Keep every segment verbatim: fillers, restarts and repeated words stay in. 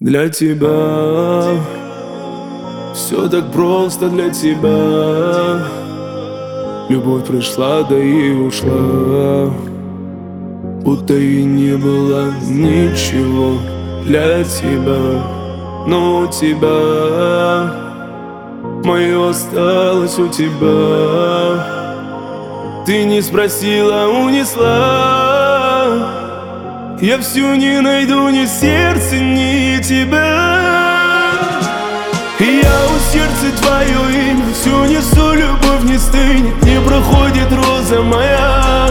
Для тебя все так просто, для тебя любовь пришла, да и ушла, будто и не было ничего для тебя. Но у тебя мое осталось у тебя. Ты не спросила, унесла. Я всю не найду ни сердца, ни тебя. И я у сердца твое имя всю несу, любовь не стынет, не проходит роза моя.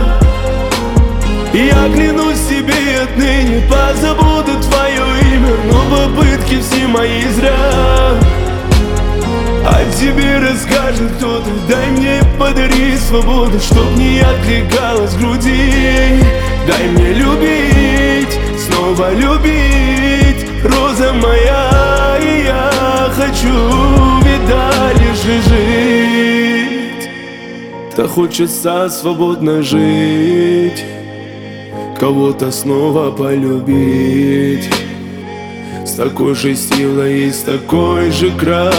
Я клянусь себе отныне, позабуду твое имя, но попытки все мои зря. О тебе расскажет кто-то, дай мне, подари свободу, чтоб не откликалась в груди. Дай мне любить, снова любить, роза моя, и я хочу, видали же, жить. Так хочется свободно жить, кого-то снова полюбить, с такой же силой и с такой же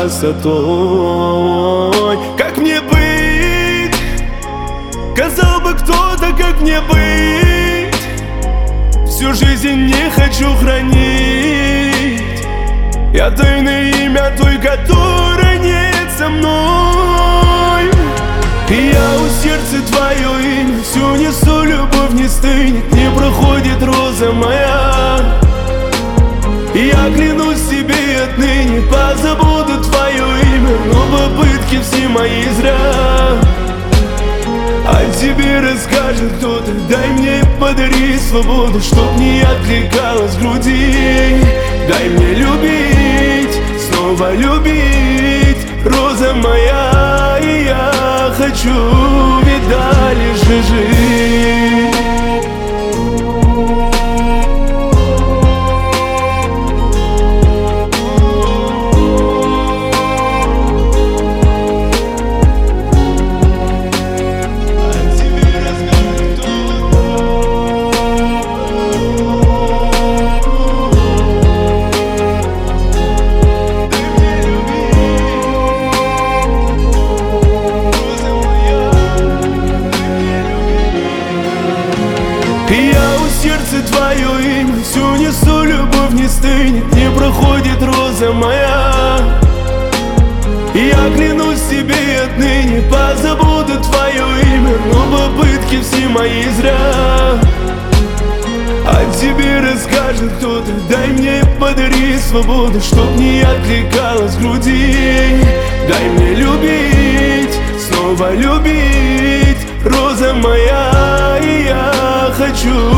красотой. Как мне быть? Сказал бы кто-то, как мне быть? Всю жизнь не хочу хранить я тайное имя той, которой нет со мной. И я у сердца твое имя всю несу, любовь не стынет, не проходит роза моя. Я клянусь себе отныне, позабуду твое имя, но попытки все мои зря. О тебе расскажет кто-то, дай мне, подари свободу, чтоб не откликалась в груди. Дай мне любить, снова любить, роза моя, и я хочу, видали же, жить. Я у сердца твое имя всю несу, любовь не стынет, не проходит роза моя. Я клянусь себе отныне, позабуду твое имя, но попытки все мои зря. О тебе расскажет кто-то, дай мне, подари свободу, чтоб не откликалась в груди. Дай мне любить, снова любить, роза моя, и я хочу,